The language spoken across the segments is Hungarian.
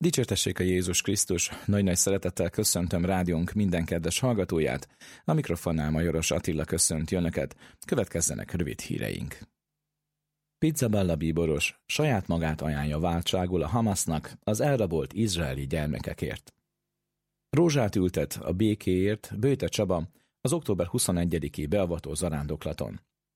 Dicsértessék a Jézus Krisztus, nagy-nagy szeretettel köszöntöm rádiónk minden kedves hallgatóját, a mikrofonnál Majoros Attila köszönti önöket, következzenek rövid híreink. Pizzaballa bíboros saját magát ajánlja váltságul a Hamasnak az elrabolt izraeli gyermekekért. Rózsát ültet a békéért Böjte Csaba az október 21-i beavató zarándoklaton.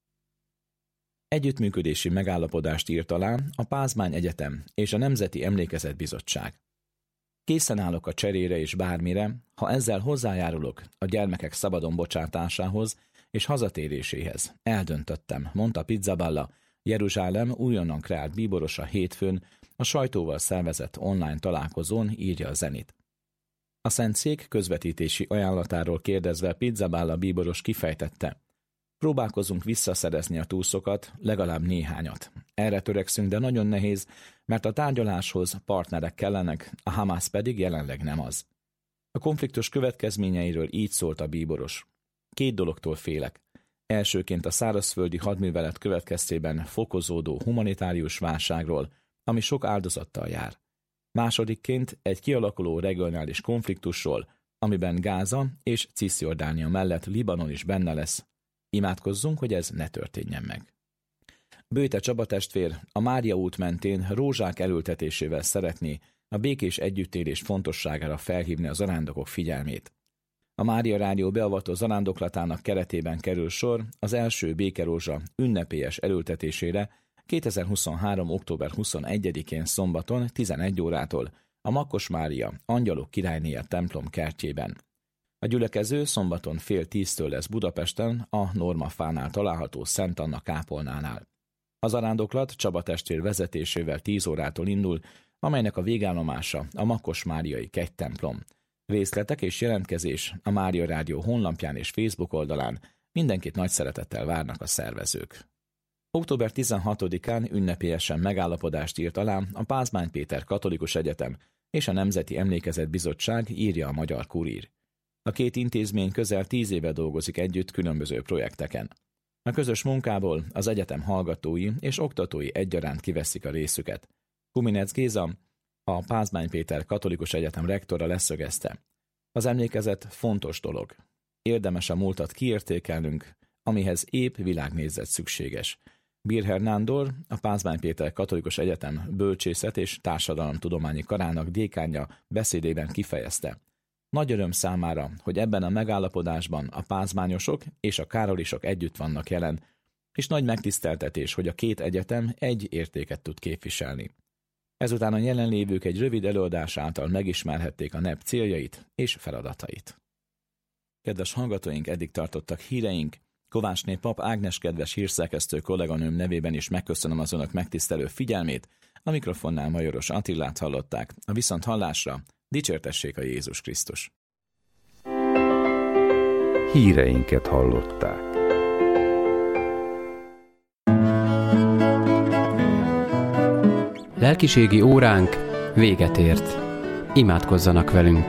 Együttműködési megállapodást írt alá a Pázmány Egyetem és a Nemzeti Emlékezetbizottság. Készen állok a cserére és bármire, ha ezzel hozzájárulok a gyermekek szabadon bocsátásához és hazatéréséhez. Eldöntöttem, mondta Pizzaballa, Jeruzsálem újonnan kreált bíborosa hétfőn a sajtóval szervezett online találkozón, írja a Zenit. A Szentszék közvetítési ajánlatáról kérdezve Pizzaballa bíboros kifejtette: próbálkozunk visszaszerezni a túszokat, legalább néhányat. Erre törekszünk, de nagyon nehéz, mert a tárgyaláshoz partnerek kellenek, a Hamász pedig jelenleg nem az. A konfliktus következményeiről így szólt a bíboros. 2 dologtól félek. Elsőként a szárazföldi hadművelet következtében fokozódó humanitárius válságról, ami sok áldozattal jár. Másodikként egy kialakuló regionális konfliktusról, amiben Gáza és Ciszjordánia mellett Libanon is benne lesz. Imádkozzunk, hogy ez ne történjen meg. Böjte Csaba testvér a Mária út mentén rózsák elültetésével szeretné a békés együttélés fontosságára felhívni a zarándokok figyelmét. A Mária Rádió beavató zarándoklatának keretében kerül sor az első békerózsa ünnepélyes elültetésére 2023. október 21-én szombaton 11 órától a Makkos Mária Angyalok Királynéje templom kertjében. A gyülekező szombaton 9:30 lesz Budapesten a Normafánál található Szent Anna kápolnánál. A zarándoklat Csaba testvér vezetésével 10 órától indul, amelynek a végállomása a Makkos Máriai kegytemplom. Részletek és jelentkezés a Mária Rádió honlapján és Facebook oldalán, mindenkit nagy szeretettel várnak a szervezők. Október 16-án ünnepélyesen megállapodást írt alá a Pázmány Péter Katolikus Egyetem és a Nemzeti Emlékezetbizottság, írja a Magyar Kurír. A 2 intézmény közel 10 éve dolgozik együtt különböző projekteken. A közös munkából az egyetem hallgatói és oktatói egyaránt kiveszik a részüket. Kuminec Géza, a Pázmány Péter Katolikus Egyetem rektora leszögezte: az emlékezet fontos dolog. Érdemes a múltat kiértékelnünk, amihez épp világnézet szükséges. Birher Nándor, a Pázmány Péter Katolikus Egyetem bölcsészet és társadalomtudományi karának dékánja beszédében kifejezte: nagy öröm számára, hogy ebben a megállapodásban a pázmányosok és a károlisok együtt vannak jelen, és nagy megtiszteltetés, hogy a 2 egyetem egy értéket tud képviselni. Ezután a jelenlévők egy rövid előadás által megismerhették a NEP céljait és feladatait. Kedves hallgatóink, eddig tartottak híreink. Kovácsné Pap Ágnes kedves hírszerkesztő kolléganőm nevében is megköszönöm az önök megtisztelő figyelmét. A mikrofonnál Majoros Attilát hallották. A viszonthallásra dicsértessék a Jézus Krisztus. Híreinket hallották. Lelkiségi óránk véget ért. Imádkozzanak velünk!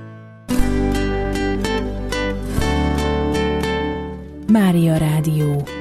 Mária Rádió.